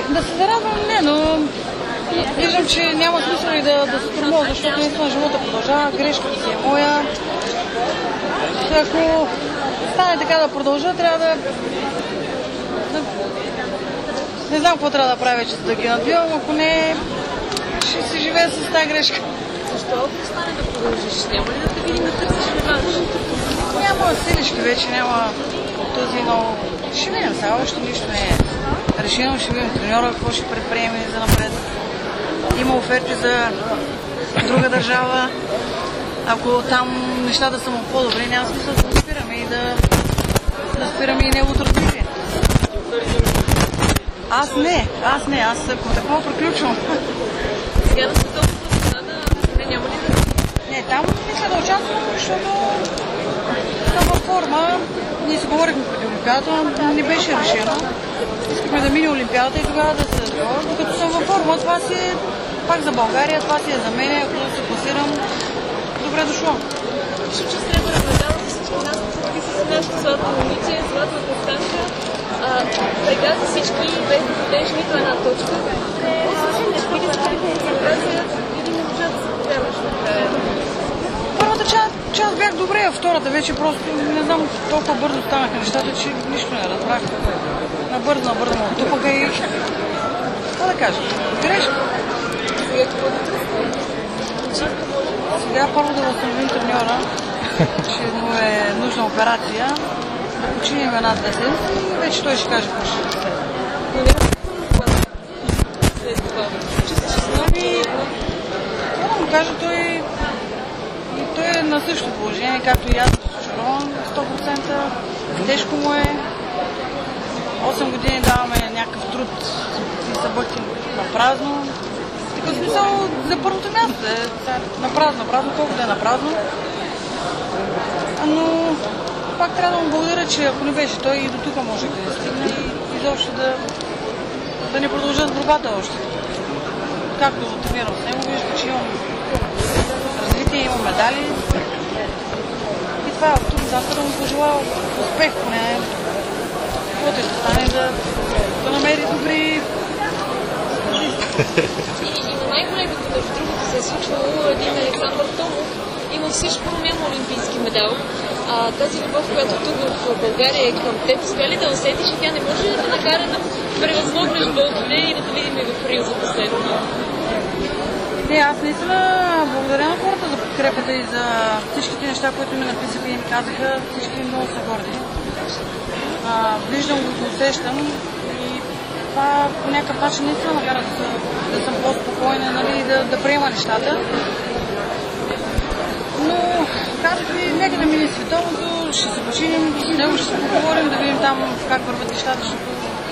Да се зарадвам, не, но виждам, че няма смисъл и да се тормоза, защото наистина живота продължава, грешката си е моя. Ако стане така да продължа, трябва да... Не знам какво трябва да правя вече, за да ги надбивам, ако не, ще си живея с тази грешка. Защо ако стане да продължиш? Няма ли да те видим да търсиш реванш? Няма силички вече, няма този много... Ще видим сега, още нищо не е решено, ще видим треньора какво ще предприеме за напред. Има оферти за друга държава. Ако там нещата са му по-добри, няма смисъл да го спираме и да спираме и неговото развитие. Аз ако такова приключвам. Сега на световната страна няма ли да... Не, там мисля да участвам, защото съм във форма. Ние си говорихме преди Олимпиадата, не беше решено. Искахме да мине Олимпиадата и тогава да се разговор. Докато съм във форма, това си е пак за България, това си е за мен, ако да се класирам, добре дошло. Мисля, че следва да предавам всички нас, какви са нашите златни момиче, златна константа. Прегази всички, без да подеш нито една точка. Ще видят квалификация или не можат да се подаваш накрая. Първата част бях добре, а втората вече просто, не знам, толкова бързо станаха нещата, че нищо не разбрах. Набързо ме оттупаха и... Какво да кажа? Грешка. Сега какво да търсим? Сега първо да възстановим треньора, че му е нужна операция, да починим една-две седмици и вече той ще каже какво ще се. Какво да му кажа, той е на същото положение, както и аз с Чорон, 100%. Тежко му е. 8 години даваме някакъв труд и се бъхтим на празно. Така смисъл за първото място е на празно, колкото е на празно. Но пак трябва да му благодаря, че ако не беше той и до тук може да стигне и изобщо да не продължа с борбата още. Както тренирам с него, вижда, че имам развитие, имам медали. И това от тук завтра да му пожелая успех, поне каквото ще стане да намери добри. И на най-големите, между другото, се е случвало един Александър Томов. Има всичко, но няма олимпийски медал. Тази любов, която тук в България е към теб, успя ли да усетиш и тя не може ли да накара да превъзмогнеш болките и да те видим и в Рио за последно? Не, аз наистина благодаря на хората за подкрепата и за всичките неща, които ми написаха и ми казаха. Всички много са горди. Виждам го, усещам и това по някакъв начин наистина накара да съм по-спокойна, нали, да приема нещата. Но казах ви, нека да мине световното, ще се починем, с него ще се поговорим, да видим там как върват нещата, защото